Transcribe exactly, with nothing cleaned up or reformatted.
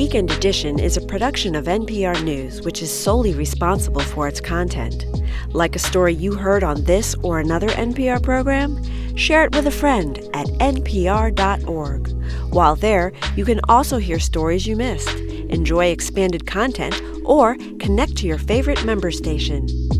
Weekend Edition is a production of N P R News, which is solely responsible for its content. Like a story you heard on this or another N P R program? Share it with a friend at N P R dot org. While there, you can also hear stories you missed, enjoy expanded content, or connect to your favorite member station.